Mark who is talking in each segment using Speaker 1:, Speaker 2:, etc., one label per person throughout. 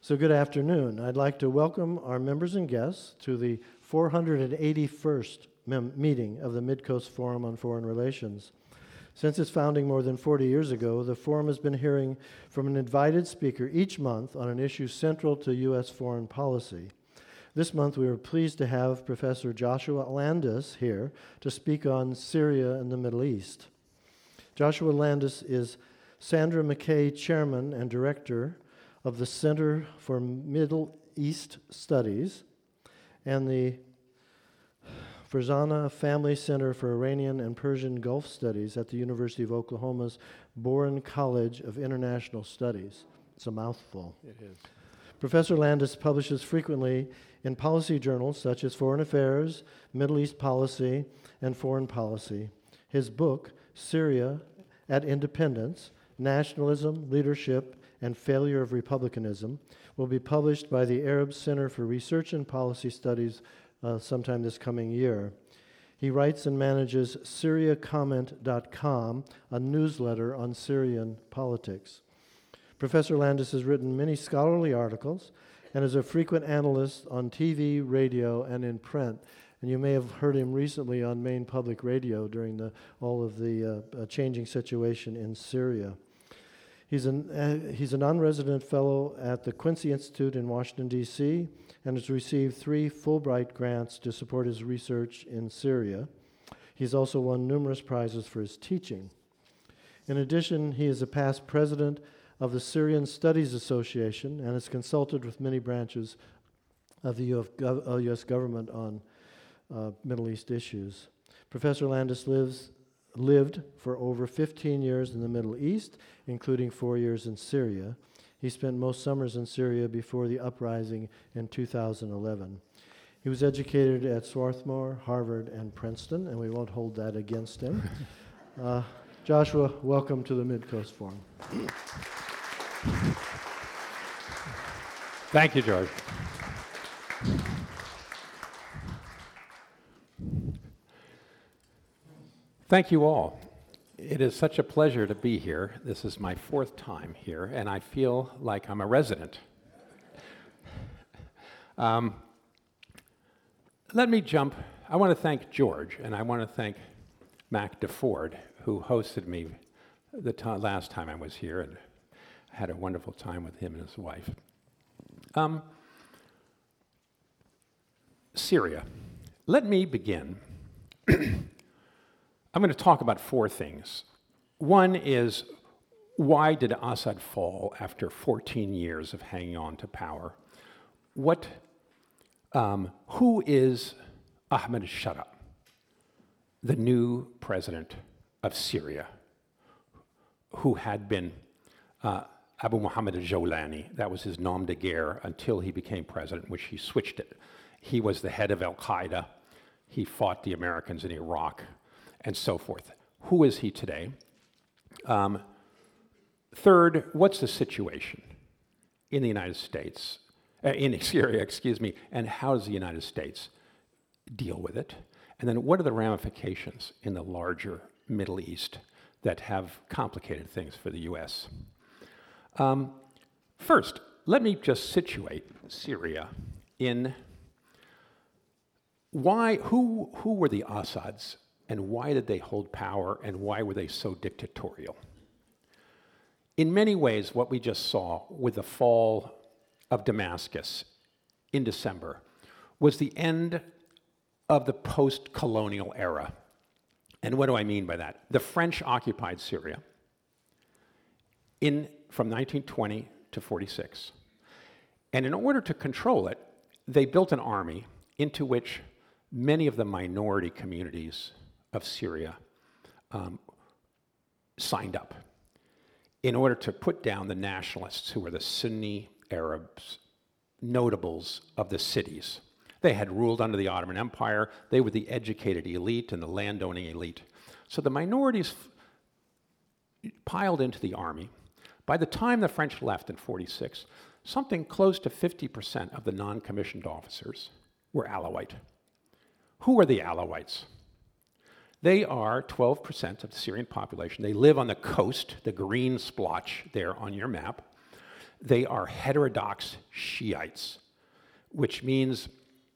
Speaker 1: So good afternoon. I'd like to welcome our members and guests to the 481st meeting of the Midcoast Forum on Foreign Relations. Since its founding more than 40 years ago, the Forum has been hearing from an invited speaker each month on an issue central to U.S. foreign policy. This month we were pleased to have Professor Joshua Landis here to speak on Syria and the Middle East. Joshua Landis is Sandra McKay Chairman and Director of the Center for Middle East Studies and the Farzana Family Center for Iranian and Persian Gulf Studies at the University of Oklahoma's Boren College of International Studies. It's a mouthful.
Speaker 2: It is.
Speaker 1: Professor Landis publishes frequently in policy journals such as Foreign Affairs, Middle East Policy, and Foreign Policy. His book, Syria at Independence, Nationalism, Leadership, and Failure of Republicanism, will be published by the Arab Center for Research and Policy Studies sometime this coming year. He writes and manages SyriaComment.com, a newsletter on Syrian politics. Professor Landis has written many scholarly articles and is a frequent analyst on TV, radio, and in print. And you may have heard him recently on Maine Public Radio during all of the changing situation in Syria. He's a non-resident fellow at the Quincy Institute in Washington, D.C., and has received 3 Fulbright grants to support his research in Syria. He's also won numerous prizes for his teaching. In addition, he is a past president of the Syrian Studies Association and has consulted with many branches of the U.S. government on Middle East issues. Professor Landis lived for over 15 years in the Middle East, including 4 years in Syria. He spent most summers in Syria before the uprising in 2011. He was educated at Swarthmore, Harvard, and Princeton, and we won't hold that against him. Joshua, welcome to the Midcoast Forum.
Speaker 2: Thank you, George. Thank you all. It is such a pleasure to be here. This is my 4th time here, and I feel like I'm a resident. Let me jump. I want to thank George, and I want to thank Mac DeFord, who hosted me the last time I was here, and I had a wonderful time with him and his wife. Syria. Let me begin. I'm going to talk about 4 things. One is, why did Assad fall after 14 years of hanging on to power? Who is Ahmed Shara, the new president of Syria, who had been Abu Muhammad al-Jawlani? That was his nom de guerre until he became president, which he switched it. He was the head of al-Qaeda. He fought the Americans in Iraq, and so forth. Who is he today? Third, what's the situation in the United States, in Syria, and how does the United States deal with it? And then what are the ramifications in the larger Middle East that have complicated things for the U.S.? First, let me just situate Syria in who were the Assads, and why did they hold power, and why were they so dictatorial? In many ways, what we just saw with the fall of Damascus in December was the end of the post-colonial era. And what do I mean by that? The French occupied Syria from 1920 to 46. And in order to control it, they built an army into which many of the minority communities of Syria signed up in order to put down the nationalists who were the Sunni Arabs, notables of the cities. They had ruled under the Ottoman Empire. They were the educated elite and the landowning elite. So the minorities piled into the army. By the time the French left in 46, something close to 50% of the non-commissioned officers were Alawite. Who are the Alawites? They are 12% of the Syrian population. They live on the coast, the green splotch there on your map. They are heterodox Shiites, which means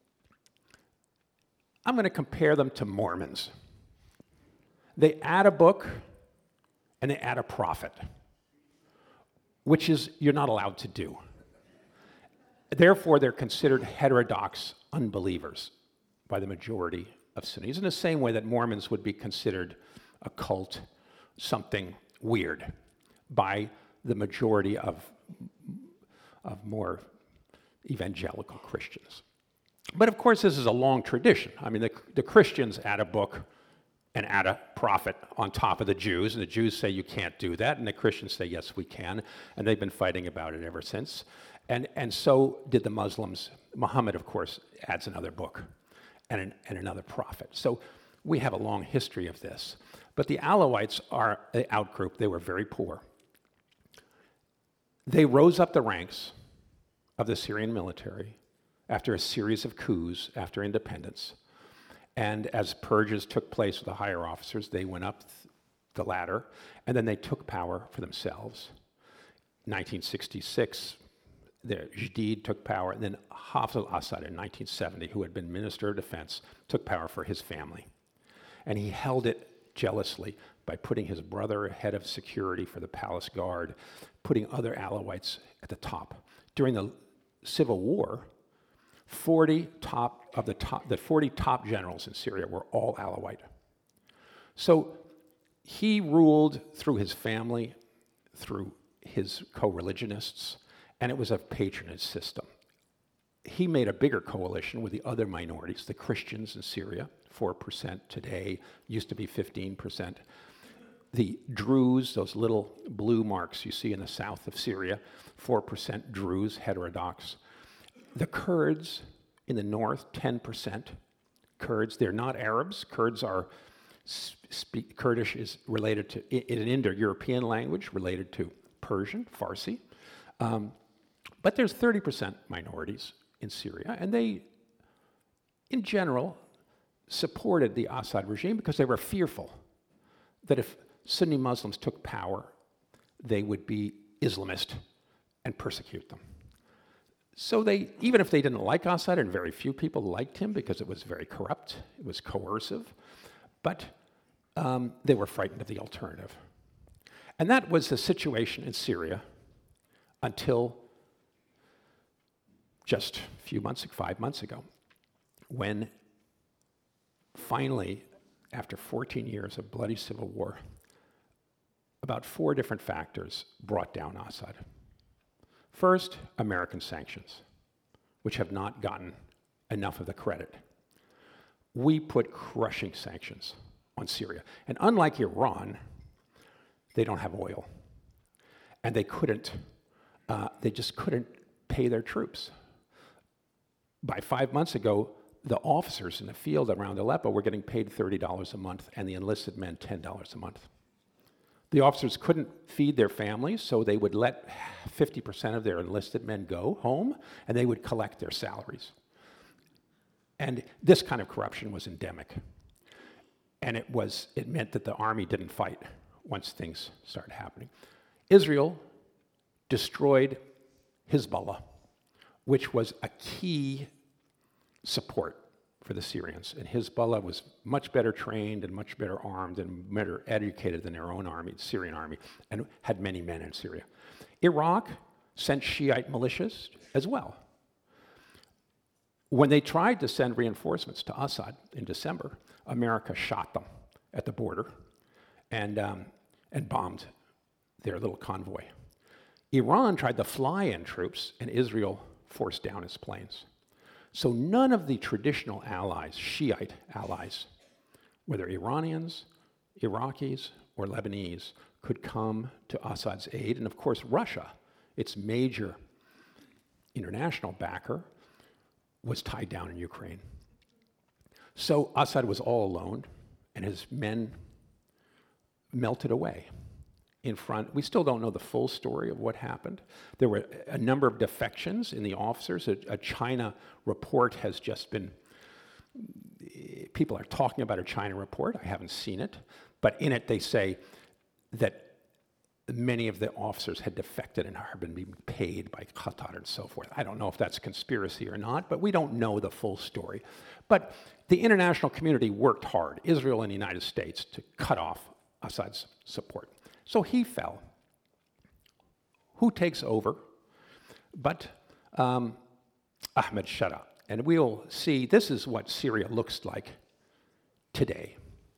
Speaker 2: I'm going to compare them to Mormons. They add a book and they add a prophet, which is you're not allowed to do. Therefore, they're considered heterodox unbelievers by the majority of Sunnis, in the same way that Mormons would be considered a cult, something weird, by the majority of more evangelical Christians. But of course, this is a long tradition. I mean, the Christians add a book and add a prophet on top of the Jews, and the Jews say you can't do that, and the Christians say yes, we can, and they've been fighting about it ever since. And so did the Muslims. Muhammad, of course, adds another book and another prophet. So we have a long history of this. But the Alawites are an outgroup. They were very poor. They rose up the ranks of the Syrian military after a series of coups after independence. And as purges took place with the higher officers, they went up the ladder, and then they took power for themselves. 1966, the Jadid took power, and then Hafez al-Assad in 1970, who had been Minister of Defense, took power for his family. And he held it jealously by putting his brother head of security for the palace guard, putting other Alawites at the top. During the civil war, 40 top generals in Syria were all Alawite. So he ruled through his family, through his co-religionists, and it was a patronage system. He made a bigger coalition with the other minorities, the Christians in Syria, 4% today, used to be 15%. The Druze, those little blue marks you see in the south of Syria, 4% Druze, heterodox. The Kurds in the north, 10% Kurds. They're not Arabs. Kurds are, Kurdish is related to, in an Indo-European language, related to Persian, Farsi. But there's 30% minorities in Syria, and they, in general, supported the Assad regime because they were fearful that if Sunni Muslims took power, they would be Islamist and persecute them. So they, even if they didn't like Assad, and very few people liked him because it was very corrupt, it was coercive, but they were frightened of the alternative. And that was the situation in Syria until just a few months, 5 months ago, when finally, after 14 years of bloody civil war, about 4 different factors brought down Assad. First, American sanctions, which have not gotten enough of the credit. We put crushing sanctions on Syria. And unlike Iran, they don't have oil. And they just couldn't pay their troops. By 5 months ago, the officers in the field around Aleppo were getting paid $30 a month, and the enlisted men $10 a month. The officers couldn't feed their families, so they would let 50% of their enlisted men go home, and they would collect their salaries. And this kind of corruption was endemic. And it meant that the army didn't fight once things started happening. Israel destroyed Hezbollah, which was a key support for the Syrians. And Hezbollah was much better trained and much better armed and better educated than their own army, the Syrian army, and had many men in Syria. Iraq sent Shiite militias as well. When they tried to send reinforcements to Assad in December, America shot them at the border and bombed their little convoy. Iran tried to fly in troops, and Israel forced down its planes. So none of the traditional allies, Shiite allies, whether Iranians, Iraqis, or Lebanese, could come to Assad's aid. And of course, Russia, its major international backer, was tied down in Ukraine. So Assad was all alone, and his men melted away in front. We still don't know the full story of what happened. There were a number of defections in the officers. A China report has just been, people are talking about a China report. I haven't seen it. But in it, they say that many of the officers had defected and had been being paid by Qatar and so forth. I don't know if that's conspiracy or not, but we don't know the full story. But the international community worked hard, Israel and the United States, to cut off Assad's support. So he fell. Who takes over? But Ahmed Shara. And we'll see, this is what Syria looks like today.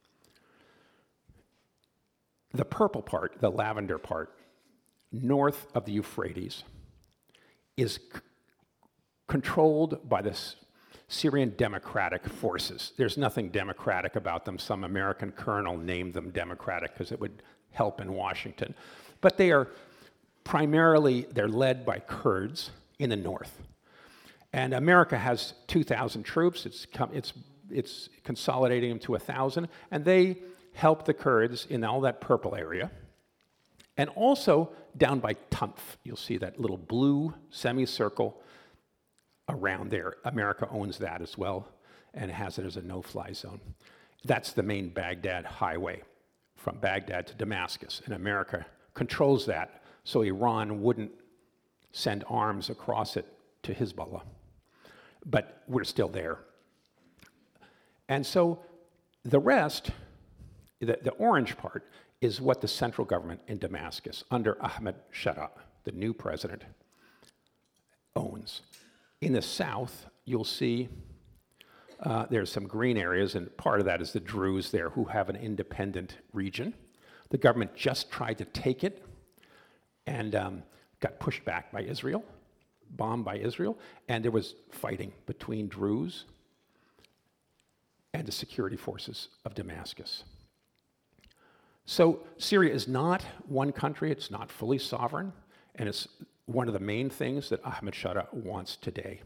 Speaker 2: The purple part, the lavender part, north of the Euphrates, is controlled by the Syrian Democratic Forces. There's nothing democratic about them. Some American colonel named them democratic because it would help in Washington. But they are primarily, they're led by Kurds in the north. And America has 2,000 troops. It's consolidating them to 1,000. And they help the Kurds in all that purple area. And also down by Tanf, you'll see that little blue semicircle around there. America owns that as well and has it as a no-fly zone. That's the main Baghdad highway from Baghdad to Damascus. And America controls that so Iran wouldn't send arms across it to Hezbollah. But we're still there. And so the rest, the orange part, is what the central government in Damascus, under Ahmed Shara, the new president, owns. In the south, you'll see there's some green areas, and part of that is the Druze there, who have an independent region. The government just tried to take it and got pushed back by Israel, bombed by Israel, and there was fighting between Druze and the security forces of Damascus. So Syria is not one country, it's not fully sovereign, and it's one of the main things that Ahmed Shara wants today.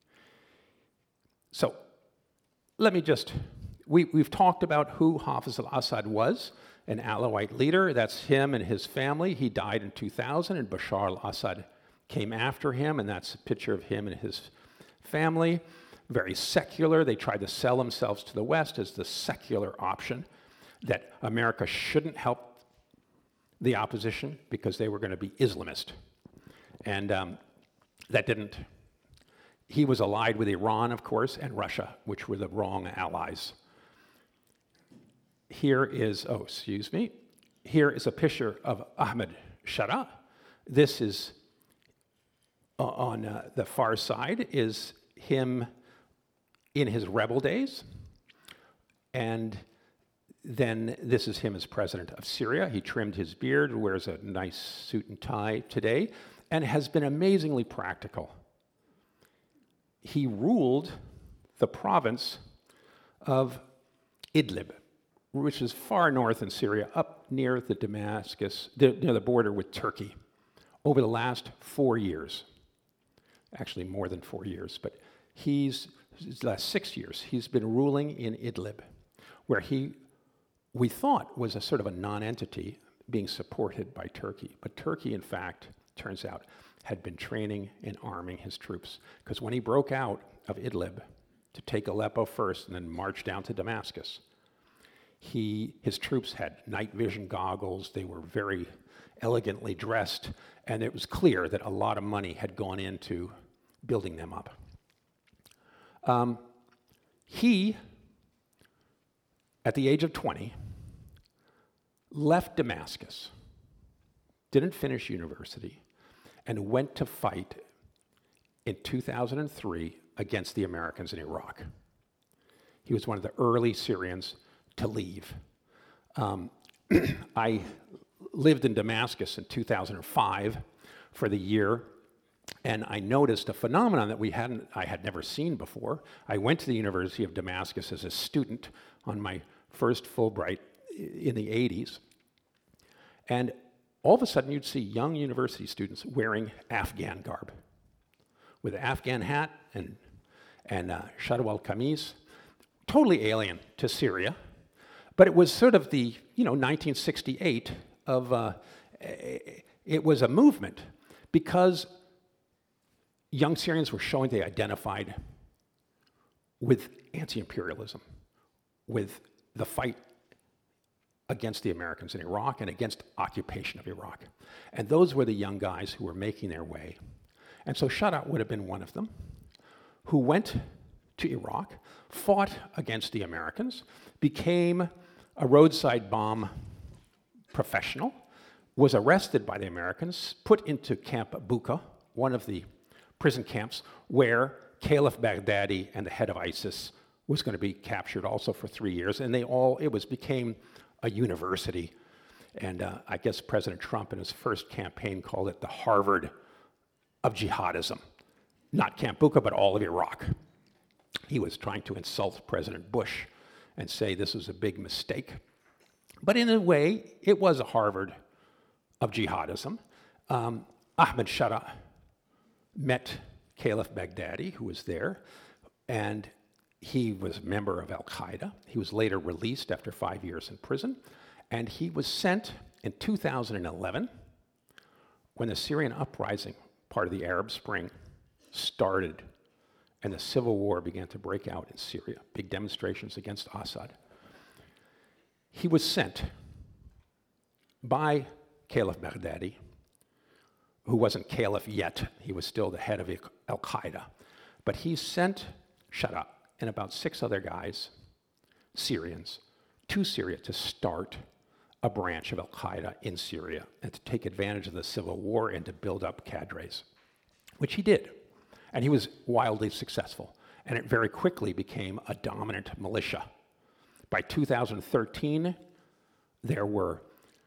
Speaker 2: So let me just, we've talked about who Hafez al-Assad was, an Alawite leader. That's him and his family. He died in 2000, and Bashar al-Assad came after him, and that's a picture of him and his family. Very secular. They tried to sell themselves to the West as the secular option, that America shouldn't help the opposition because they were going to be Islamist. And that didn't. He was allied with Iran, of course, and Russia, which were the wrong allies. Here is, here is a picture of Ahmed Shara. This is, on the far side, is him in his rebel days. And then this is him as president of Syria. He trimmed his beard, wears a nice suit and tie today, and has been amazingly practical. He ruled the province of Idlib, which is far north in Syria, up near the Damascus, near the border with Turkey, over the last 4 years. Actually, more than 4 years, but last 6 years, he's been ruling in Idlib, where we thought was a sort of a non-entity being supported by Turkey. But Turkey, in fact, turns out, had been training and arming his troops. Because when he broke out of Idlib to take Aleppo first and then march down to Damascus, his troops had night vision goggles. They were very elegantly dressed, and it was clear that a lot of money had gone into building them up. He, at the age of 20, left Damascus, didn't finish university, and went to fight in 2003 against the Americans in Iraq. He was one of the early Syrians to leave. I lived in Damascus in 2005 for the year, and I noticed a phenomenon that I had never seen before. I went to the University of Damascus as a student on my first Fulbright in the 80s, and all of a sudden you'd see young university students wearing Afghan garb, with an Afghan hat and shalwar kameez, totally alien to Syria, but it was sort of the 1968 of it was a movement because young Syrians were showing they identified with anti-imperialism, with the fight against the Americans in Iraq and against occupation of Iraq. And those were the young guys who were making their way. And so Sharat would have been one of them, who went to Iraq, fought against the Americans, became a roadside bomb professional, was arrested by the Americans, put into Camp Bucca, one of the prison camps, where Caliph Baghdadi and the head of ISIS was going to be captured also for 3 years. And became a university. And I guess President Trump in his first campaign called it the Harvard of jihadism. Not Camp Bucca, but all of Iraq. He was trying to insult President Bush and say this was a big mistake. But in a way, it was a Harvard of jihadism. Ahmed Sharat met Caliph Baghdadi, who was there, and he was a member of Al-Qaeda. He was later released after 5 years in prison, and he was sent in 2011, when the Syrian uprising, part of the Arab Spring, started and the civil war began to break out in Syria, big demonstrations against Assad. He was sent by Caliph Baghdadi, who wasn't caliph yet. He was still the head of Al-Qaeda. But he sent Sharat and about 6 other guys, Syrians, to Syria to start a branch of Al-Qaeda in Syria and to take advantage of the civil war and to build up cadres, which he did. And he was wildly successful. And it very quickly became a dominant militia. By 2013, there were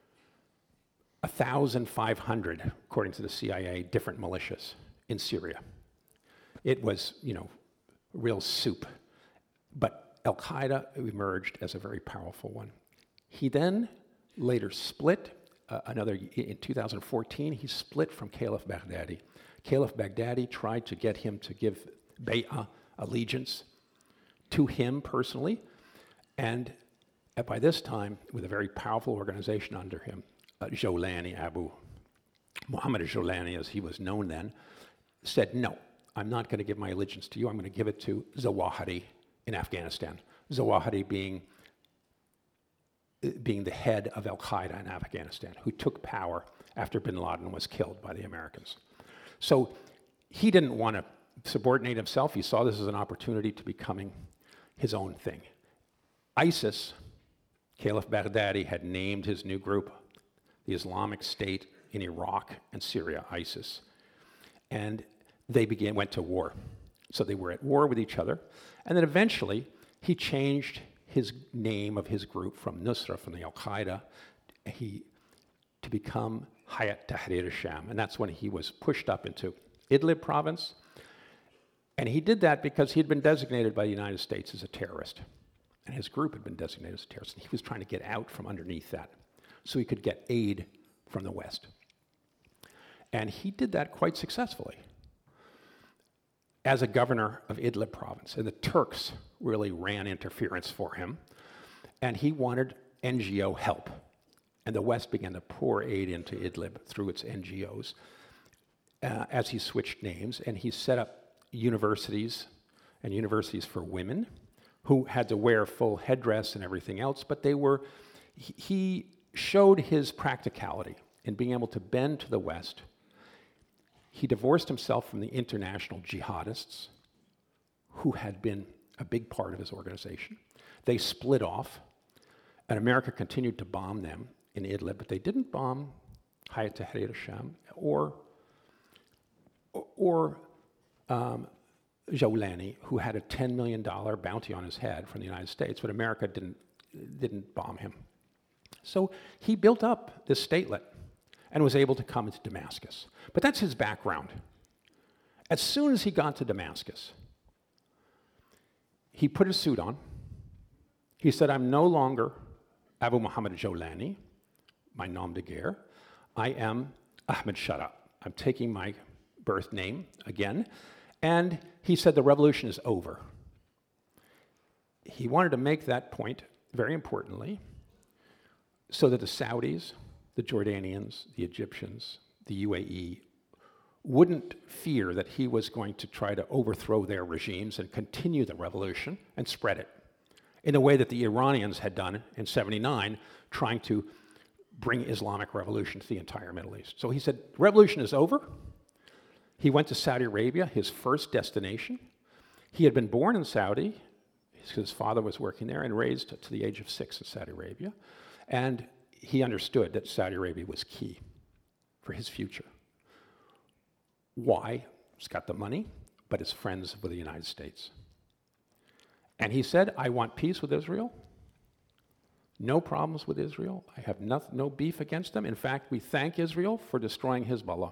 Speaker 2: 1,500, according to the CIA, different militias in Syria. It was, real soup. But Al-Qaeda emerged as a very powerful one. He then later split, in 2014, he split from Caliph Baghdadi. Caliph Baghdadi tried to get him to give bay'ah, allegiance, to him personally. And by this time, with a very powerful organization under him, Jolani, Abu Muhammad Jolani, as he was known then, said, no, I'm not going to give my allegiance to you. I'm going to give it to Zawahiri in Afghanistan. Zawahiri being the head of Al-Qaeda in Afghanistan, who took power after bin Laden was killed by the Americans. So he didn't want to subordinate himself. He saw this as an opportunity to becoming his own thing. ISIS, Caliph Baghdadi had named his new group the Islamic State in Iraq and Syria, ISIS. And they went to war. So they were at war with each other. And then eventually, he changed his name of his group from Nusra, from the Al-Qaeda, to become Hayat Tahrir al-Sham. And that's when he was pushed up into Idlib province. And he did that because he had been designated by the United States as a terrorist. And his group had been designated as a terrorist. And he was trying to get out from underneath that so he could get aid from the West. And he did that quite successfully as a governor of Idlib province. And the Turks really ran interference for him. And he wanted NGO help. And the West began to pour aid into Idlib through its NGOs as he switched names. And he set up universities and universities for women who had to wear full headdress and everything else. But he showed his practicality in being able to bend to the West. He divorced himself from the international jihadists who had been a big part of his organization. They split off, and America continued to bomb them in Idlib, but they didn't bomb Hayat Tahrir al-Sham or Jolani, who had a $10 million bounty on his head from the United States, but America didn't bomb him. So he built up this statelet and was able to come into Damascus. But that's his background. As soon as he got to Damascus, he put his suit on. He said, I'm no longer Abu Muhammad Jolani, my nom de guerre. I am Ahmed Sharat. I'm taking my birth name again. And he said the revolution is over. He wanted to make that point, very importantly, so that the Saudis, the Jordanians, the Egyptians, the UAE wouldn't fear that he was going to try to overthrow their regimes and continue the revolution and spread it. in the way that the Iranians had done in 79, trying to bring Islamic revolution to the entire Middle East. So he said, revolution is over. He went to Saudi Arabia, his first destination. He had been born in Saudi. His father was working there and raised to the age of 6 in Saudi Arabia. And he understood that Saudi Arabia was key for his future. Why? He's got the money, but his friends with the United States. And he said, I want peace with Israel. No problems with Israel. I have no beef against them. In fact, we thank Israel for destroying Hezbollah.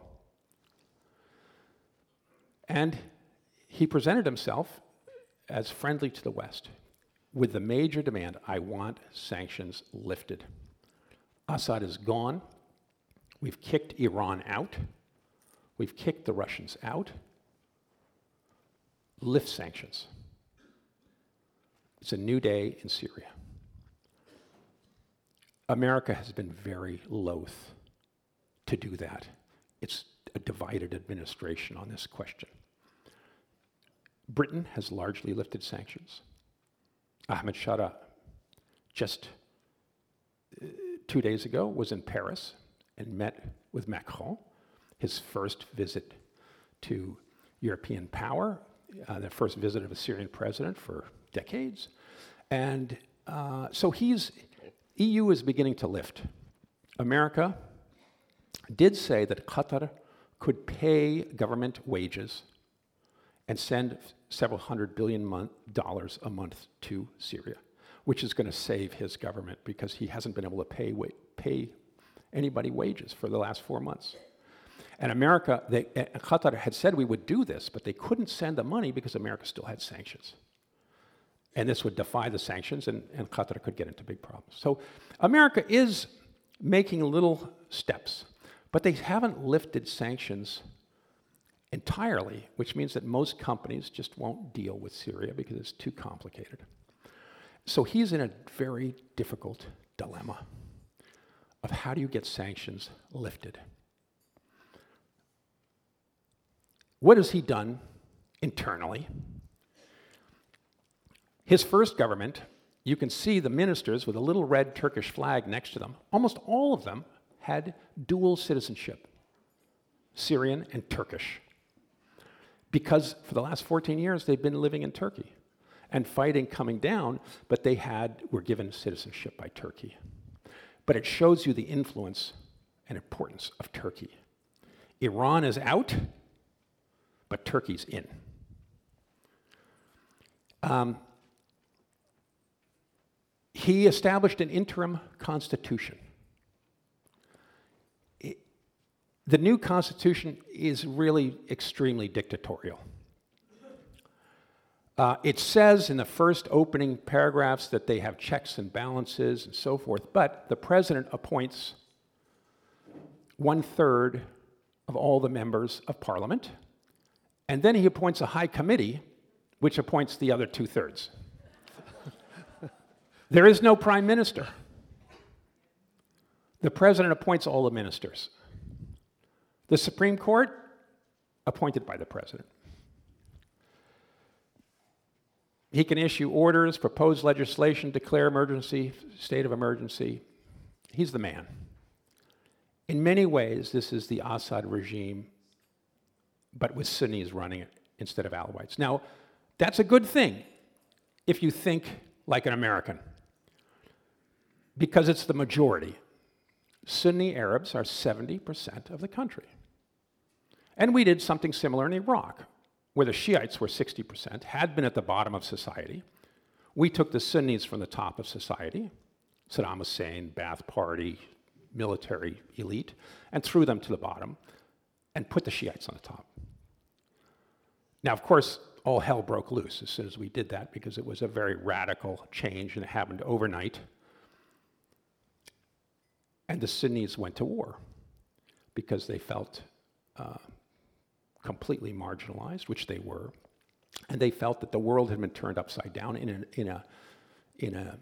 Speaker 2: And he presented himself as friendly to the West with the major demand, I want sanctions lifted. Assad is gone. We've kicked Iran out. We've kicked the Russians out. Lift sanctions. It's a new day in Syria. America has been very loath to do that. It's a divided administration on this question. Britain has largely lifted sanctions. Ahmed Shara, just 2 days ago, was in Paris and met with Macron, his first visit to European power, the first visit of a Syrian president for decades. And so EU is beginning to lift. America did say that Qatar could pay government wages and send several $100 billion a month to Syria, which is going to save his government because he hasn't been able to pay anybody wages for the last 4 months. And Qatar had said we would do this, but they couldn't send the money because America still had sanctions. And this would defy the sanctions, and Qatar could get into big problems. So America is making little steps, but they haven't lifted sanctions entirely, which means that most companies just won't deal with Syria because it's too complicated. So he's in a very difficult dilemma of how do you get sanctions lifted? What has he done internally? His first government, you can see the ministers with a little red Turkish flag next to them. Almost all of them had dual citizenship, Syrian and Turkish, because for the last 14 years they've been living in Turkey and fighting coming down, but they were given citizenship by Turkey. But it shows you the influence and importance of Turkey. Iran is out, but Turkey's in. He established an interim constitution. The new constitution is really extremely dictatorial. It says in the first opening paragraphs that they have checks and balances and so forth, but the president appoints 1/3 of all the members of parliament, and then he appoints a high committee, which appoints the other 2/3. There is no prime minister. The president appoints all the ministers. The Supreme Court, appointed by the president. He can issue orders, propose legislation, declare emergency, state of emergency. He's the man. In many ways, this is the Assad regime, but with Sunnis running it instead of Alawites. Now, that's a good thing if you think like an American, because it's the majority. Sunni Arabs are 70% of the country. And we did something similar in Iraq, where the Shiites were 60%, had been at the bottom of society. We took the Sunnis from the top of society, Saddam Hussein, Ba'ath Party, military elite, and threw them to the bottom and put the Shiites on the top. Now, of course, all hell broke loose as soon as we did that because it was a very radical change and it happened overnight. And the Sunnis went to war because they felt completely marginalized, which they were, and they felt that the world had been turned upside down in a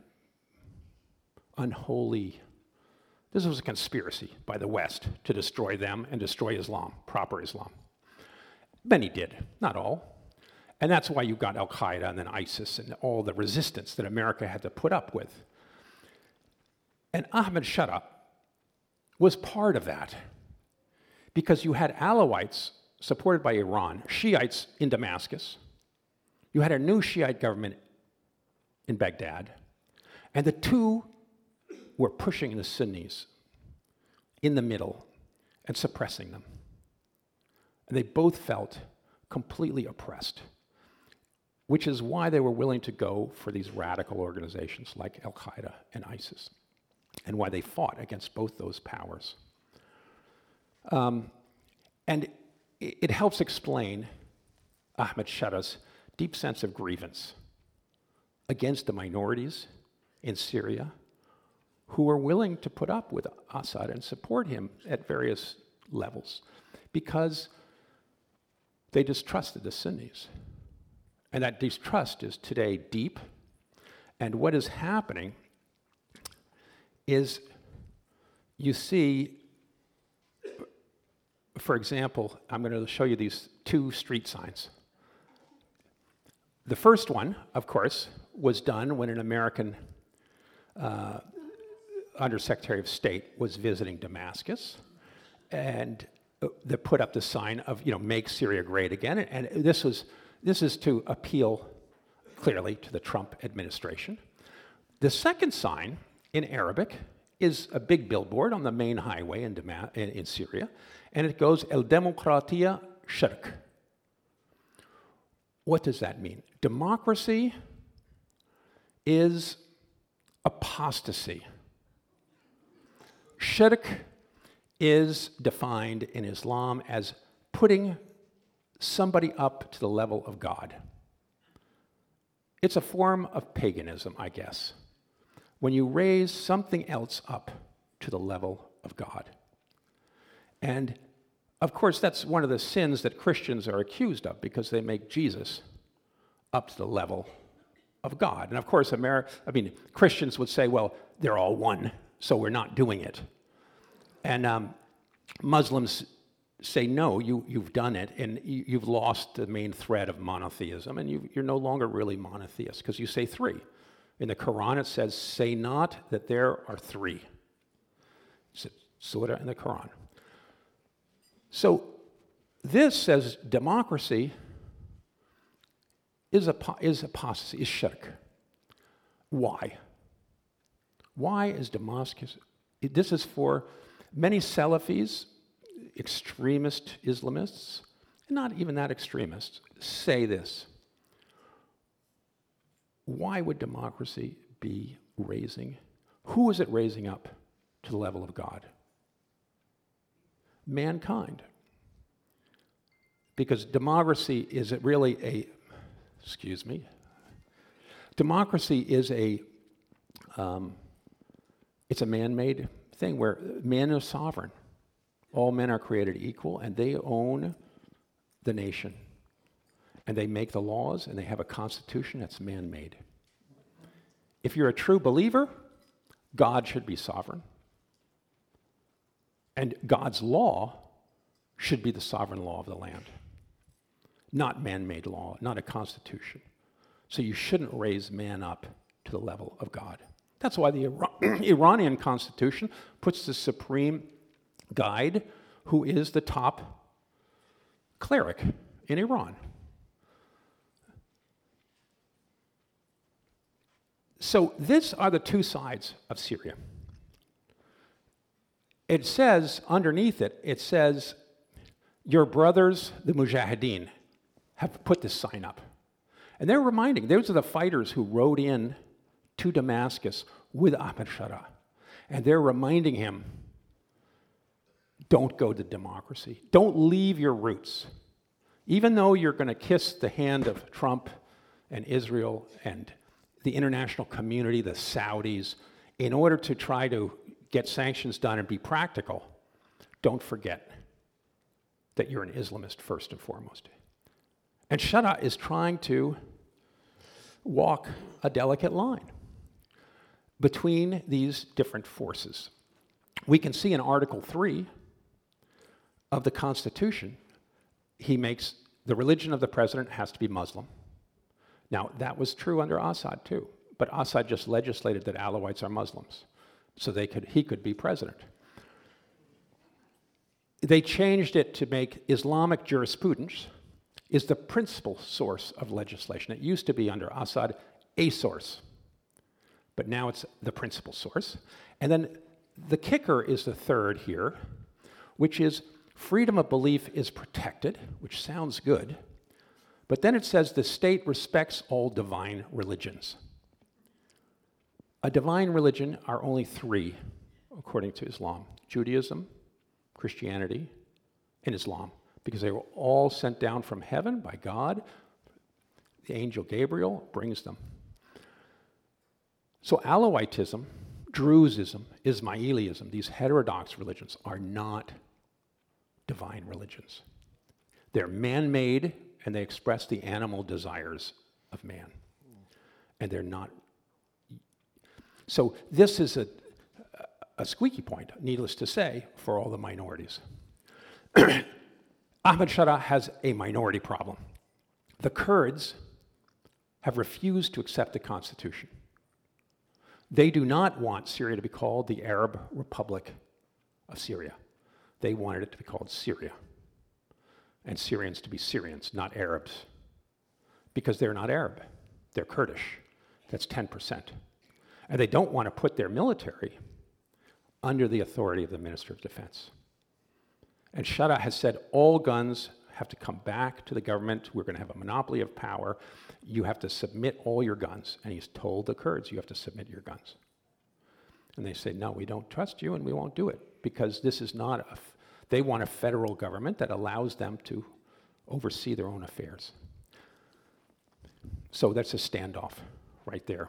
Speaker 2: unholy. This was a conspiracy by the West to destroy them and destroy Islam, proper Islam. Many did, not all. And that's why you got Al-Qaeda and then ISIS and all the resistance that America had to put up with. And Ahmed Shara was part of that, because you had Alawites supported by Iran, Shiites in Damascus. You had a new Shiite government in Baghdad, and the two were pushing the Sunnis in the middle and suppressing them. And they both felt completely oppressed, which is why they were willing to go for these radical organizations like Al-Qaeda and ISIS, and why they fought against both those powers. And it helps explain Ahmed Shara's deep sense of grievance against the minorities in Syria who were willing to put up with Assad and support him at various levels because they distrusted the Sunnis. And that distrust is today deep. And what is happening is you see, for example, I'm going to show you these two street signs. The first one, of course, was done when an American Undersecretary of State was visiting Damascus, and they put up the sign of, make Syria great again. And this is to appeal clearly to the Trump administration. The second sign in Arabic is a big billboard on the main highway in Syria, and it goes, El Demokratia Shirk. What does that mean? Democracy is apostasy. Shirk is defined in Islam as putting somebody up to the level of God. It's a form of paganism, I guess, when you raise something else up to the level of God. And of course, that's one of the sins that Christians are accused of, because they make Jesus up to the level of God. And of course, Christians would say, well, they're all one, so we're not doing it. And Muslims say, no, you've done it, and you've lost the main thread of monotheism, and you're no longer really monotheist, because you say three. In the Quran, it says, say not that there are three. It's a surah in the Quran. So this says democracy is apostasy, is shirk. Why? Why is Damascus? This is for many Salafis, extremist Islamists, and not even that extremists, say this. Why would democracy be raising? Who is it raising up to the level of God? Mankind. Because democracy is really democracy is it's a man-made thing where man is sovereign. All men are created equal, and they own the nation. And they make the laws, and they have a constitution that's man-made. If you're a true believer, God should be sovereign. And God's law should be the sovereign law of the land, not man-made law, not a constitution. So you shouldn't raise man up to the level of God. That's why the Iranian constitution puts the supreme guide, who is the top cleric in Iran. So these are the two sides of Syria. It says, underneath it, it says, your brothers, the Mujahideen, have put this sign up. And they're reminding, those are the fighters who rode in to Damascus with Ahmed Shara. And they're reminding him, don't go to democracy. Don't leave your roots. Even though you're going to kiss the hand of Trump and Israel and the international community, the Saudis, in order to try to get sanctions done and be practical, don't forget that you're an Islamist first and foremost. And Shara is trying to walk a delicate line between these different forces. We can see in Article 3 of the Constitution, he makes the religion of the president has to be Muslim. Now, that was true under Assad too, but Assad just legislated that Alawites are Muslims, so he could be president. They changed it to make Islamic jurisprudence is the principal source of legislation. It used to be under Assad a source, but now it's the principal source. And then the kicker is the third here, which is freedom of belief is protected, which sounds good, but then it says the state respects all divine religions. A divine religion are only three, according to Islam: Judaism, Christianity, and Islam, because they were all sent down from heaven by God. The angel Gabriel brings them. So Alawitism, Druzism, Ismailism, these heterodox religions are not divine religions. They're man-made, and they express the animal desires of man. And they're not. So this is a squeaky point, needless to say, for all the minorities. Ahmad Shara has a minority problem. The Kurds have refused to accept the constitution. They do not want Syria to be called the Arab Republic of Syria. They wanted it to be called Syria, and Syrians to be Syrians, not Arabs, because they're not Arab. They're Kurdish. That's 10%. And they don't want to put their military under the authority of the Minister of Defense. And Shara has said all guns have to come back to the government. We're going to have a monopoly of power. You have to submit all your guns. And he's told the Kurds, you have to submit your guns. And they say, no, we don't trust you and we won't do it, because this is not they want a federal government that allows them to oversee their own affairs. So that's a standoff right there.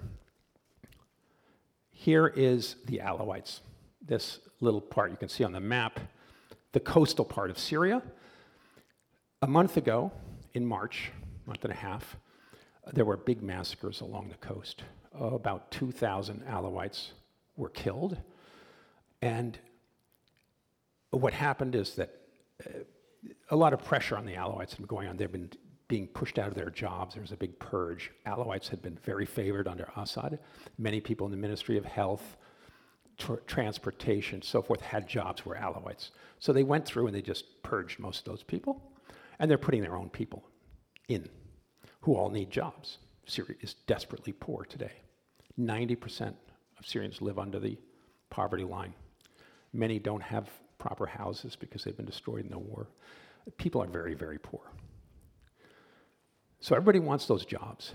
Speaker 2: Here is the Alawites. This little part you can see on the map, the coastal part of Syria. A month ago, in March, month and a half, there were big massacres along the coast. About 2,000 Alawites were killed. And what happened is that a lot of pressure on the Alawites had been going on. They've been being pushed out of their jobs. There was a big purge. Alawites had been very favored under Assad. Many people in the Ministry of Health, transportation, so forth, had jobs were Alawites. So they went through and they just purged most of those people. And they're putting their own people in, who all need jobs. Syria is desperately poor today. 90% of Syrians live under the poverty line. Many don't have proper houses because they've been destroyed in the war. People are very, very poor. So everybody wants those jobs.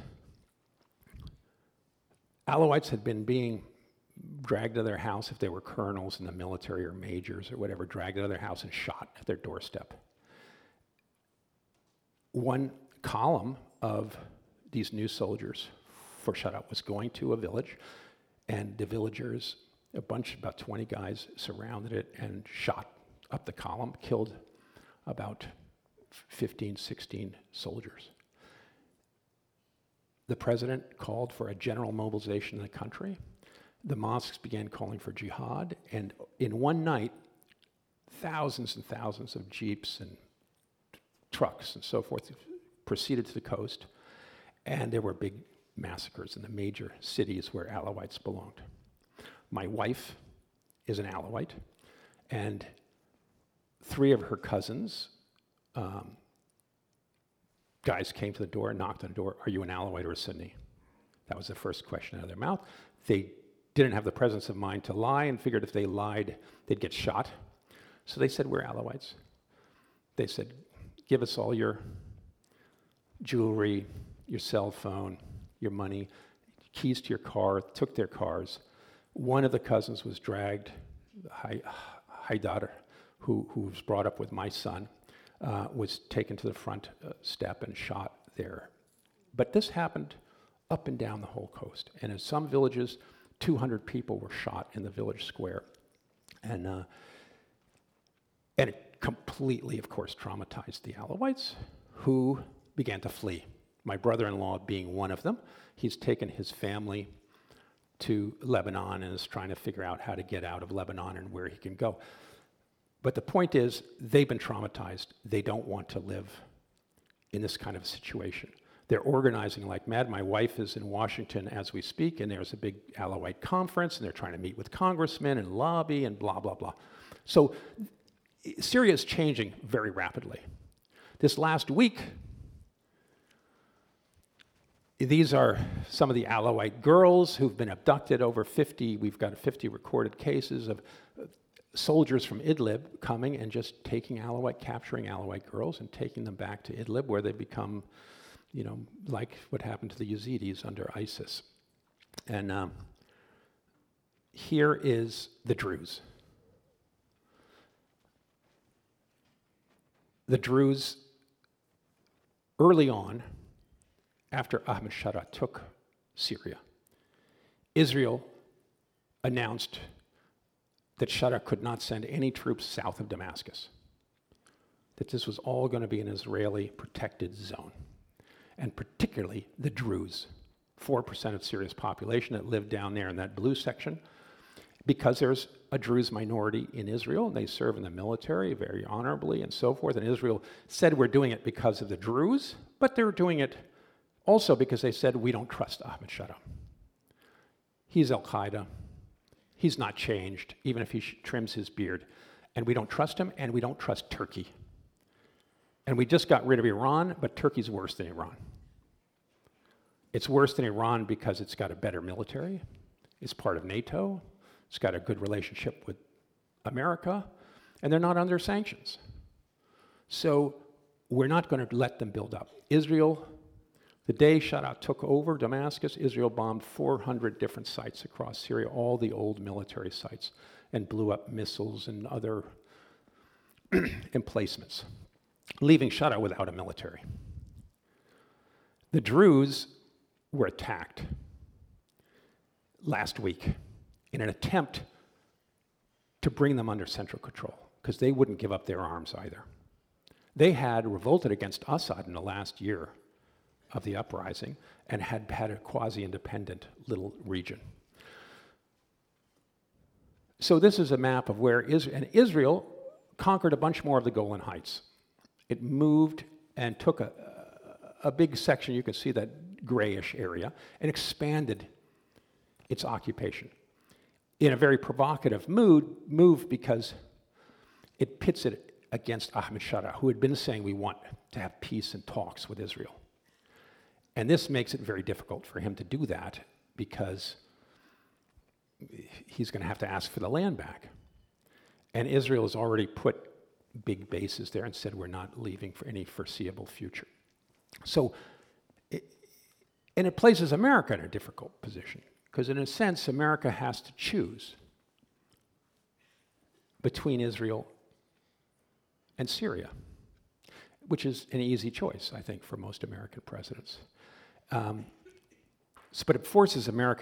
Speaker 2: Alawites had been being dragged to their house, if they were colonels in the military or majors or whatever, dragged out of their house and shot at their doorstep. One column of these new soldiers for Shara was going to a village, and the villagers, a bunch, about 20 guys, surrounded it and shot up the column, killed about 15, 16 soldiers. The president called for a general mobilization in the country. The mosques began calling for jihad, and in one night, thousands and thousands of jeeps and trucks and so forth proceeded to the coast, and there were big massacres in the major cities where Alawites belonged. My wife is an Alawite, and 3 of her cousins, guys came to the door and knocked on the door, "Are you an Alawite or a Sunni?" That was the first question out of their mouth. They didn't have the presence of mind to lie and figured if they lied, they'd get shot. So they said, "We're Alawites." They said, "Give us all your jewelry, your cell phone, your money, keys to your car," took their cars. One of the cousins was dragged, Haidar, who was brought up with my son, was taken to the front step and shot there. But this happened up and down the whole coast. And in some villages, 200 people were shot in the village square. And it completely, of course, traumatized the Alawites, who began to flee. My brother-in-law being one of them. He's taken his family to Lebanon and is trying to figure out how to get out of Lebanon and where he can go. But the point is, they've been traumatized. They don't want to live in this kind of situation. They're organizing like mad. My wife is in Washington as we speak, and there's a big Alawite conference, and they're trying to meet with congressmen and lobby and blah, blah, blah. So Syria is changing very rapidly. This last week, these are some of the Alawite girls who've been abducted, over 50. We've got 50 recorded cases of soldiers from Idlib coming and just capturing Alawite girls and taking them back to Idlib, where they become, like what happened to the Yazidis under ISIS. And here is the Druze. The Druze, early on, after Ahmed Shara took Syria, Israel announced that Shara could not send any troops south of Damascus, that this was all going to be an Israeli protected zone, and particularly the Druze, 4% of Syria's population that lived down there in that blue section, because there's a Druze minority in Israel, and they serve in the military very honorably and so forth, and Israel said we're doing it because of the Druze, but they're doing it also because they said we don't trust Ahmed Shara. He's Al-Qaeda. He's not changed, even if he trims his beard. And we don't trust him, and we don't trust Turkey. And we just got rid of Iran, but Turkey's worse than Iran. It's worse than Iran because it's got a better military. It's part of NATO. It's got a good relationship with America. And they're not under sanctions. So we're not going to let them build up. Israel, the day Shara took over Damascus, Israel bombed 400 different sites across Syria, all the old military sites, and blew up missiles and other emplacements, leaving Shara without a military. The Druze were attacked last week in an attempt to bring them under central control, because they wouldn't give up their arms either. They had revolted against Assad in the last year of the uprising and had had a quasi-independent little region. So this is a map of where Israel conquered a bunch more of the Golan Heights. It moved and took a big section, you can see that grayish area, and expanded its occupation in a very provocative move because it pits it against Ahmed Shara, who had been saying we want to have peace and talks with Israel. And this makes it very difficult for him to do that because he's going to have to ask for the land back. And Israel has already put big bases there and said we're not leaving for any foreseeable future. So, and it places America in a difficult position because in a sense, America has to choose between Israel and Syria, which is an easy choice, I think, for most American presidents. But it forces America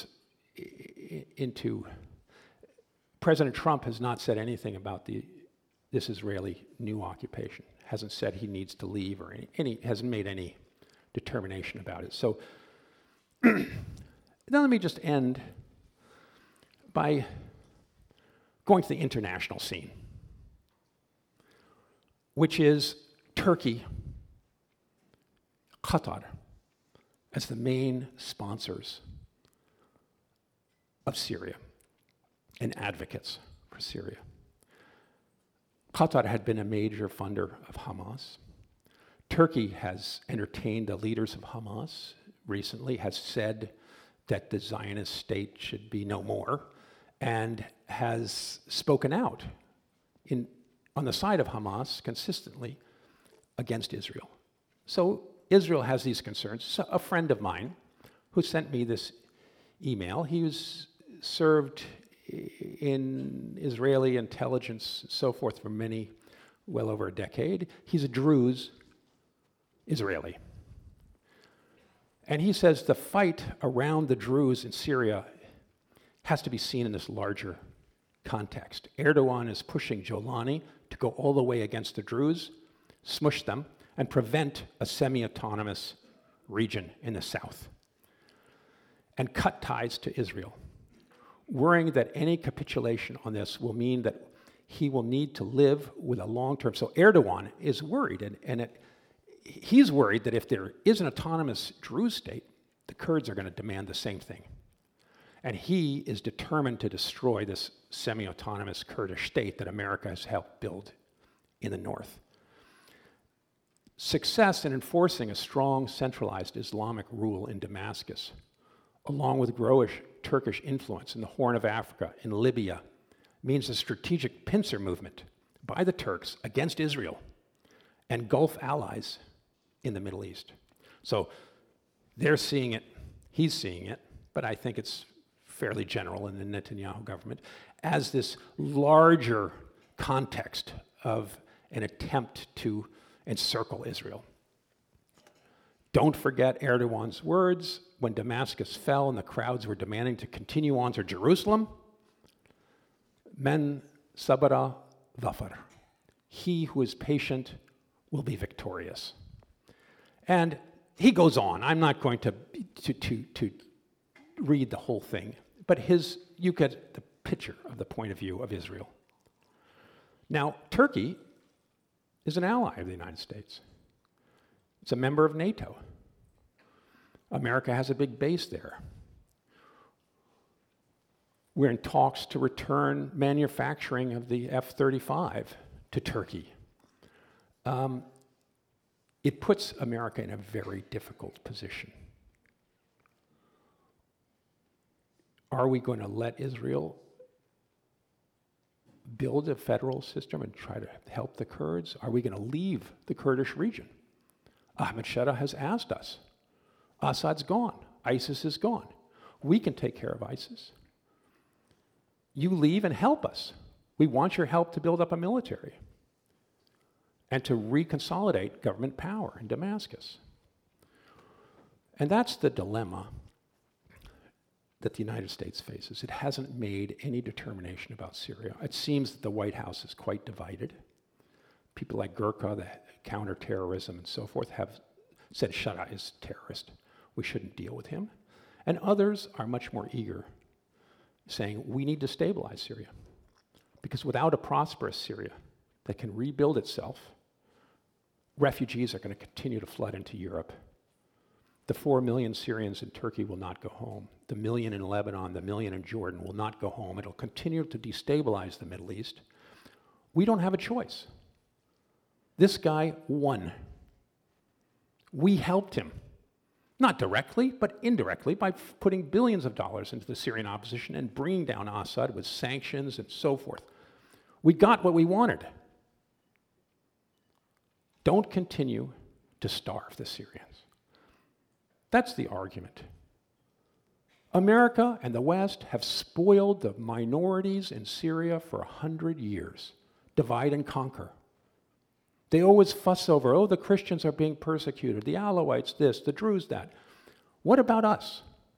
Speaker 2: into President Trump has not said anything about this Israeli new occupation, hasn't said he needs to leave or hasn't made any determination about it. So then let me just end by going to the international scene, which is Turkey, Qatar, as the main sponsors of Syria and advocates for Syria. Qatar had been a major funder of Hamas. Turkey has entertained the leaders of Hamas recently, has said that the Zionist state should be no more, and has spoken out on the side of Hamas consistently against Israel. So Israel has these concerns. So a friend of mine who sent me this email, he was served in Israeli intelligence and so forth for well over a decade. He's a Druze Israeli. And he says the fight around the Druze in Syria has to be seen in this larger context. Erdogan is pushing Jolani to go all the way against the Druze, smush them, and prevent a semi-autonomous region in the south, and cut ties to Israel, worrying that any capitulation on this will mean that he will need to live with a long-term. So Erdogan is worried, and he's worried that if there is an autonomous Druze state, the Kurds are going to demand the same thing. And he is determined to destroy this semi-autonomous Kurdish state that America has helped build in the north. Success in enforcing a strong, centralized Islamic rule in Damascus, along with growing Turkish influence in the Horn of Africa, in Libya, means a strategic pincer movement by the Turks against Israel and Gulf allies in the Middle East. So they're seeing it, he's seeing it, but I think it's fairly general in the Netanyahu government, as this larger context of an attempt to encircle Israel. Don't forget Erdogan's words when Damascus fell and the crowds were demanding to continue on to Jerusalem. Men sabara dhafar. He who is patient will be victorious. And he goes on. I'm not going to read the whole thing, but you get the picture of the point of view of Israel. Now, Turkey is an ally of the United States. It's a member of NATO. America has a big base there. We're in talks to return manufacturing of the F-35 to Turkey. It puts America in a very difficult position. Are we going to let Israel build a federal system and try to help the Kurds? Are we going to leave the Kurdish region? Ahmadinejad has asked us. Assad's gone. ISIS is gone. We can take care of ISIS. You leave and help us. We want your help to build up a military and to reconsolidate government power in Damascus. And that's the dilemma that the United States faces. It hasn't made any determination about Syria. It seems that the White House is quite divided. People like Gurkha, the counterterrorism and so forth, have said Shara is a terrorist. We shouldn't deal with him. And others are much more eager, saying we need to stabilize Syria. Because without a prosperous Syria that can rebuild itself, refugees are going to continue to flood into Europe. The 4 million Syrians in Turkey will not go home. The 1 million in Lebanon, the 1 million in Jordan will not go home. It'll continue to destabilize the Middle East. We don't have a choice. This guy won. We helped him. Not directly, but indirectly, by putting billions of dollars into the Syrian opposition and bringing down Assad with sanctions and so forth. We got what we wanted. Don't continue to starve the Syrians. That's the argument. America and the West have spoiled the minorities in Syria for 100 years. Divide and conquer. They always fuss over, the Christians are being persecuted, the Alawites this, the Druze that. What about us?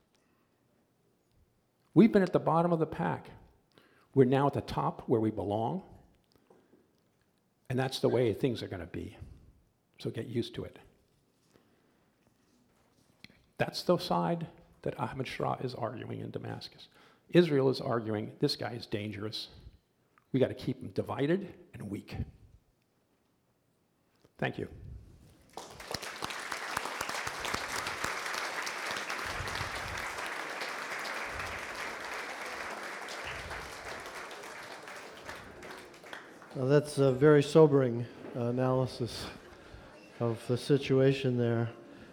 Speaker 2: We've been at the bottom of the pack. We're now at the top where we belong. And that's the way things are going to be. So get used to it. That's the side that Ahmad Shara is arguing in Damascus. Israel is arguing, this guy is dangerous. We got to keep him divided and weak. Thank you.
Speaker 1: Well, that's a very sobering analysis of the situation there,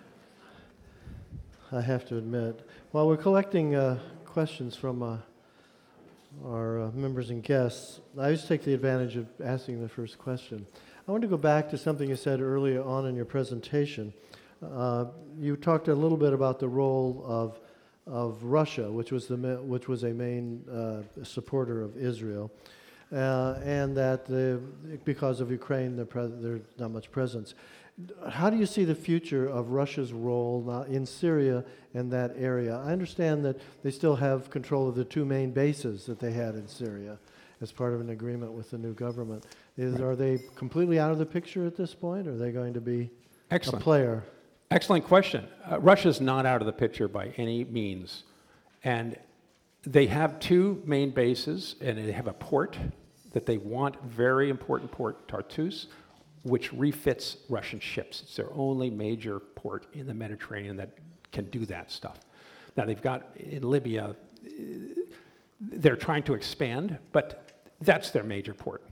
Speaker 1: I have to admit. While we're collecting questions from our members and guests, I always take the advantage of asking the first question. I want to go back to something you said earlier on in your presentation. You talked a little bit about the role of Russia, which was a main supporter of Israel, and that because of Ukraine, there's not much presence. How do you see the future of Russia's role in Syria and that area? I understand that they still have control of the 2 main bases that they had in Syria as part of an agreement with the new government. Are they completely out of the picture at this point, or are they going to be a player?
Speaker 2: Excellent question. Russia's not out of the picture by any means. And they have 2 main bases, and they have a port that they want, very important port, Tartus. which refits Russian ships. It's their only major port in the Mediterranean that can do that stuff. Now they've got, in Libya, they're trying to expand, but that's their major port.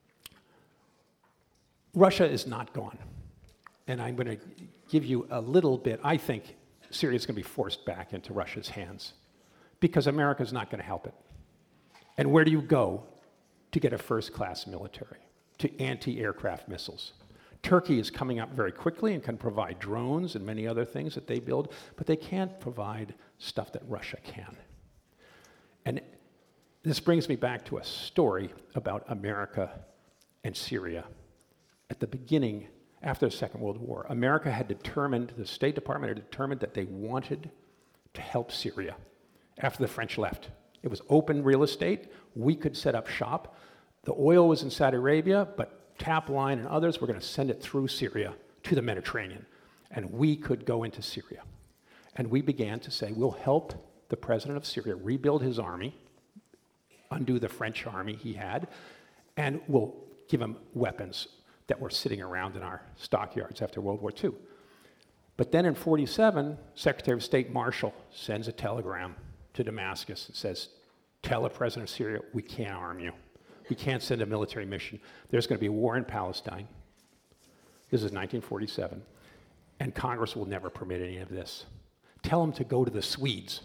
Speaker 2: Russia is not gone. And I'm going to give you a little bit. I think Syria is going to be forced back into Russia's hands because America's not going to help it. And where do you go to get a first-class military? To anti-aircraft missiles. Turkey is coming up very quickly and can provide drones and many other things that they build, but they can't provide stuff that Russia can. And this brings me back to a story about America and Syria. At the beginning, after the Second World War, America had determined, the State Department had determined that they wanted to help Syria after the French left. It was open real estate. We could set up shop. The oil was in Saudi Arabia, but Tapline and others were going to send it through Syria to the Mediterranean. And we could go into Syria. And we began to say, we'll help the president of Syria rebuild his army, undo the French army he had, and we'll give him weapons that were sitting around in our stockyards after World War II. But then in 1947, Secretary of State Marshall sends a telegram to Damascus and says, tell the president of Syria, we can't arm you. We can't send a military mission. There's going to be a war in Palestine. This is 1947. And Congress will never permit any of this. Tell them to go to the Swedes.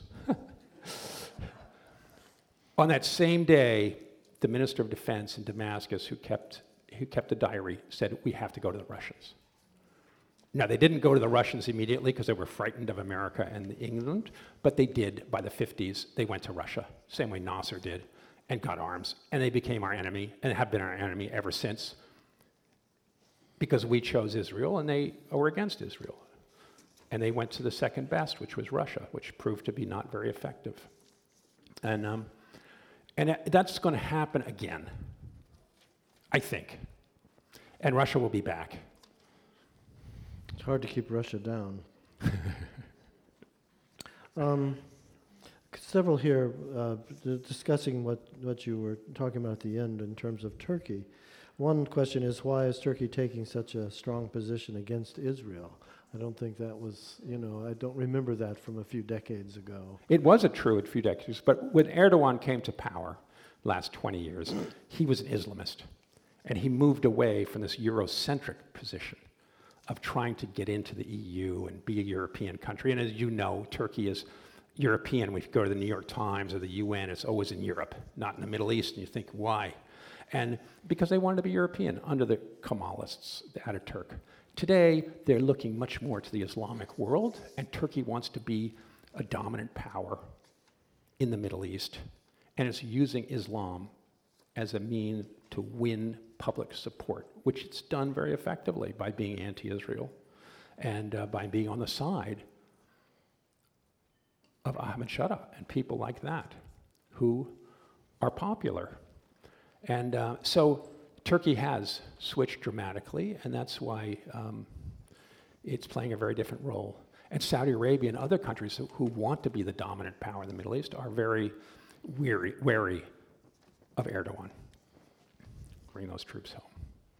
Speaker 2: On that same day, the Minister of Defense in Damascus, who kept a diary, said, we have to go to the Russians. Now, they didn't go to the Russians immediately because they were frightened of America and England, but they did by the 50s. They went to Russia, same way Nasser did, and got arms. And they became our enemy and have been our enemy ever since because we chose Israel and they were against Israel. And they went to the second best, which was Russia, which proved to be not very effective. And that's going to happen again, I think. And Russia will be back.
Speaker 1: It's hard to keep Russia down. Several here discussing what you were talking about at the end in terms of Turkey. One question is, why is Turkey taking such a strong position against Israel? I don't think that was, I don't remember that from a few decades ago.
Speaker 2: It wasn't true a few decades, but when Erdogan came to power last 20 years, he was an Islamist. And he moved away from this Eurocentric position of trying to get into the EU and be a European country. And as you know, Turkey is European. When you go to the New York Times or the UN, it's always in Europe, not in the Middle East. And you think, why? And because they wanted to be European under the Kemalists, the Ataturk. Today, they're looking much more to the Islamic world, and Turkey wants to be a dominant power in the Middle East, and it's using Islam as a means to win public support, which it's done very effectively by being anti-Israel and by being on the side of Ahmadinejad and people like that who are popular. And so Turkey has switched dramatically, and that's why it's playing a very different role. And Saudi Arabia and other countries who want to be the dominant power in the Middle East are very wary of Erdogan. Bring those troops home.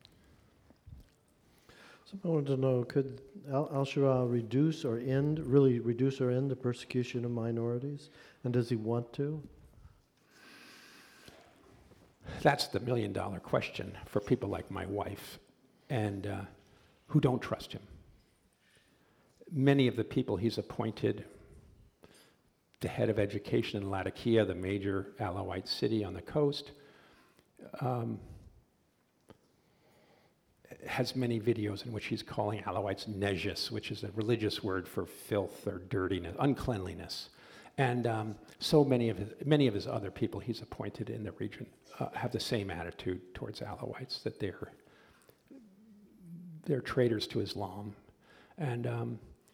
Speaker 1: So I wanted to know, could al-Shura reduce or end the persecution of minorities? And does he want to?
Speaker 2: That's the million-dollar question for people like my wife and who don't trust him. Many of the people he's appointed, the head of education in Latakia, the major Alawite city on the coast, has many videos in which he's calling Alawites nejis, which is a religious word for filth or dirtiness, uncleanliness. And so many of his other people he's appointed in the region have the same attitude towards Alawites, that they're traitors to Islam. And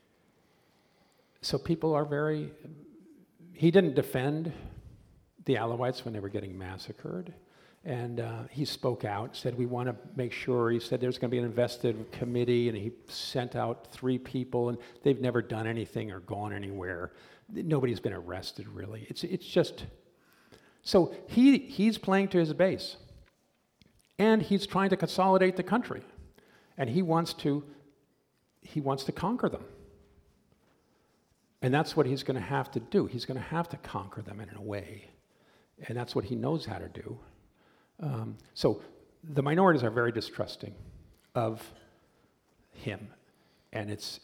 Speaker 2: so people are very... He didn't defend the Alawites when they were getting massacred. And he spoke out, said, we want to make sure, he said there's going to be an investigative committee, and he sent out 3 people, and they've never done anything or gone anywhere. Nobody's been arrested, really. It's just... So he's playing to his base, and he's trying to consolidate the country. And he wants to conquer them. And that's what he's going to have to do. He's going to have to conquer them in a way. And that's what he knows how to do. So the minorities are very distrusting of him. And it's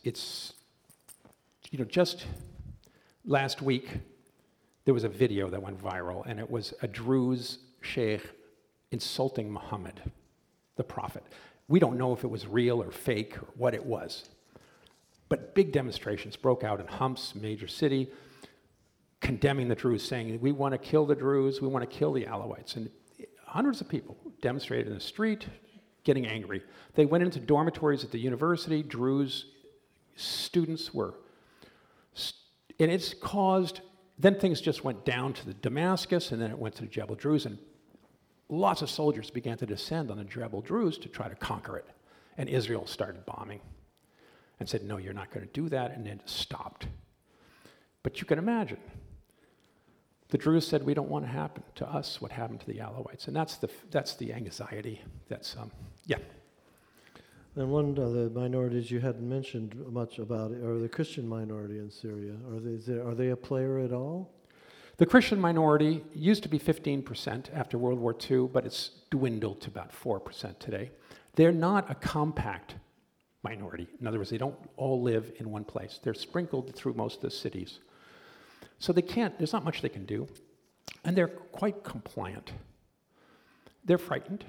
Speaker 2: just last week, there was a video that went viral, and it was a Druze sheikh insulting Muhammad, the prophet. We don't know if it was real or fake or what it was. But big demonstrations broke out in Homs, major city, condemning the Druze, saying, we want to kill the Druze, we want to kill the Alawites. And hundreds of people demonstrated in the street, getting angry. They went into dormitories at the university. Druze students were, and it's caused, then things just went down to the Damascus, and then it went to the Jebel Druze, and lots of soldiers began to descend on the Jebel Druze to try to conquer it. And Israel started bombing and said, no, you're not going to do that, and then it stopped. But you can imagine, the Druze said, we don't want to happen to us what happened to the Alawites. And that's the anxiety. Yeah.
Speaker 1: And one of the minorities you hadn't mentioned much about are the Christian minority in Syria. Are they a player at all?
Speaker 2: The Christian minority used to be 15% after World War II, but it's dwindled to about 4% today. They're not a compact minority. In other words, they don't all live in one place. They're sprinkled through most of the cities. So there's not much they can do. And they're quite compliant. They're frightened.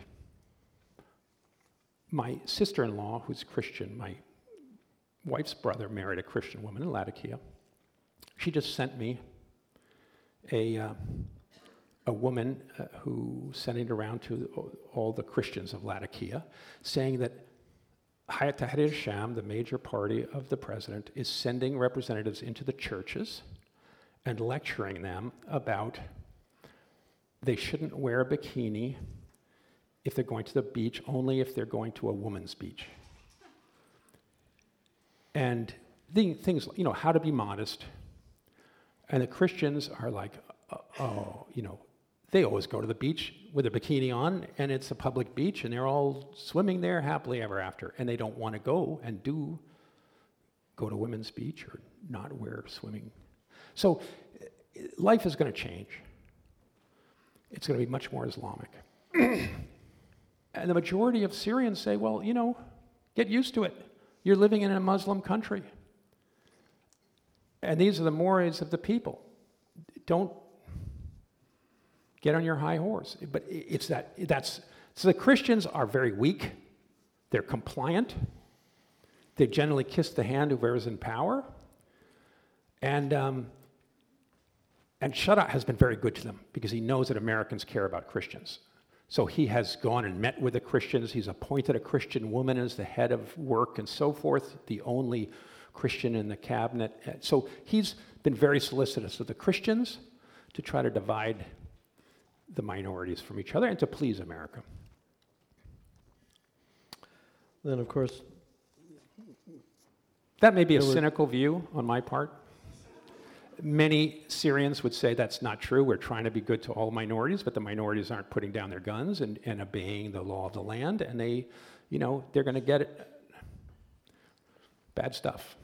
Speaker 2: My sister-in-law, who's Christian, my wife's brother married a Christian woman in Latakia. She just sent me a woman who sending it around to all the Christians of Latakia, saying that Hayat Tahrir al-Sham, the major party of the president, is sending representatives into the churches and lecturing them about they shouldn't wear a bikini if they're going to the beach, only if they're going to a woman's beach. And things, how to be modest. And the Christians are like, they always go to the beach with a bikini on, and it's a public beach, and they're all swimming there happily ever after. And they don't want to go to women's beach or not wear swimming. So life is going to change. It's going to be much more Islamic. And the majority of Syrians say, well, get used to it. You're living in a Muslim country. And these are the mores of the people. Don't get on your high horse. But so the Christians are very weak. They're compliant. They generally kiss the hand of whoever's in power. And Sharat has been very good to them because he knows that Americans care about Christians. So he has gone and met with the Christians. He's appointed a Christian woman as the head of work and so forth, the only Christian in the cabinet. So he's been very solicitous of the Christians to try to divide the minorities from each other and to please America.
Speaker 1: Then, of course,
Speaker 2: that may be a cynical view on my part. Many Syrians would say that's not true. We're trying to be good to all minorities, but the minorities aren't putting down their guns and obeying the law of the land, and they're going to get it. Bad stuff.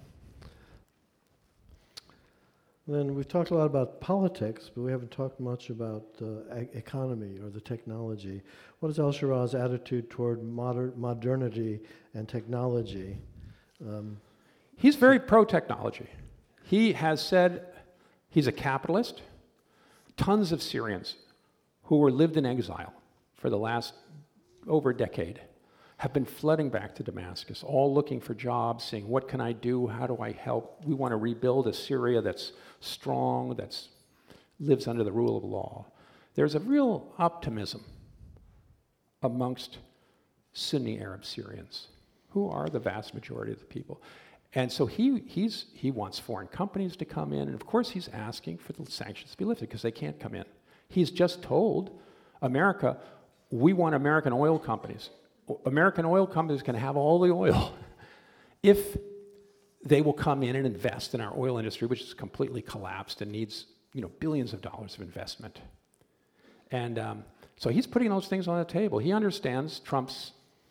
Speaker 1: Then we've talked a lot about politics, but we haven't talked much about the economy or the technology. What is al-Sharat's attitude toward modernity and technology?
Speaker 2: He's very pro-technology. He has said he's a capitalist. Tons of Syrians who lived in exile for the last over a decade have been flooding back to Damascus, all looking for jobs, saying, what can I do? How do I help? We want to rebuild a Syria that's strong, that lives under the rule of law. There's a real optimism amongst Sunni Arab Syrians, who are the vast majority of the people. And so he wants foreign companies to come in, and of course he's asking for the sanctions to be lifted because they can't come in. He's just told America, we want American oil companies. American oil companies can have all the oil if they will come in and invest in our oil industry, which is completely collapsed and needs billions of dollars of investment. And so he's putting those things on the table. He understands Trump's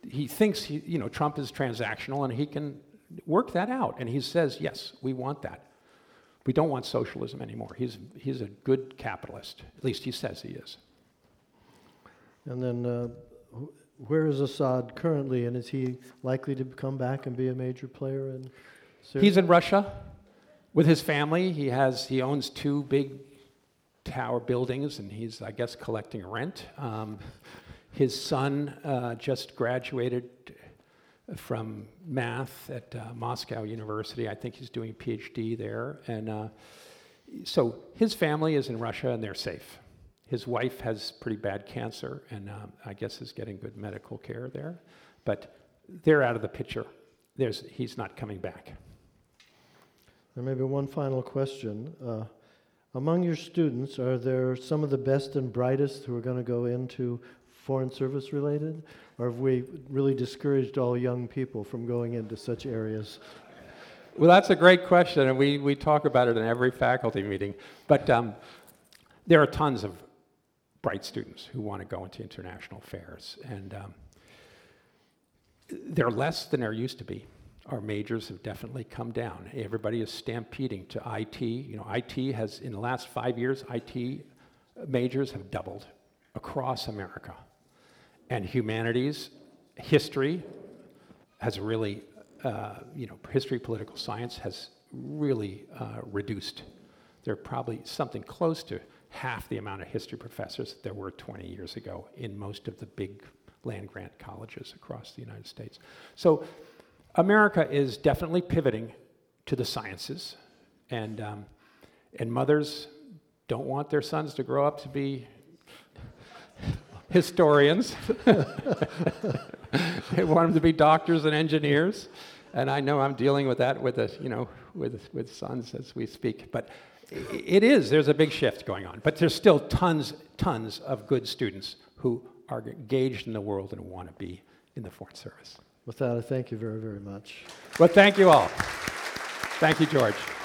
Speaker 2: he thinks Trump is transactional and he can work that out. And he says, yes, we want that. We don't want socialism anymore. He's a good capitalist. At least he says he is.
Speaker 1: And then where is Assad currently, and is he likely to come back and be a major player in Syria?
Speaker 2: He's in Russia with his family. He owns 2 big tower buildings, and he's, I guess, collecting rent. His son just graduated from math at Moscow University. I think he's doing a PhD there. And so his family is in Russia, and they're safe. His wife has pretty bad cancer, and I guess is getting good medical care there. But they're out of the picture. He's not coming back.
Speaker 1: And maybe one final question. Among your students, are there some of the best and brightest who are going to go into foreign service related? Or have we really discouraged all young people from going into such areas?
Speaker 2: Well, that's a great question, and we talk about it in every faculty meeting. But there are tons of bright students who want to go into international affairs, and there are less than there used to be. Our majors have definitely come down. Everybody is stampeding to IT. IT has, in the last 5 years, IT majors have doubled across America. And humanities, history has really, history, political science has really reduced. There are probably something close to half the amount of history professors that there were 20 years ago in most of the big land-grant colleges across the United States. So America is definitely pivoting to the sciences, and mothers don't want their sons to grow up to be historians. They want them to be doctors and engineers, and I know I'm dealing with that with sons as we speak. But there's a big shift going on. But there's still tons of good students who are engaged in the world and want to be in the Foreign Service.
Speaker 1: With that, I thank you very, very much.
Speaker 2: Well, thank you all. Thank you, George.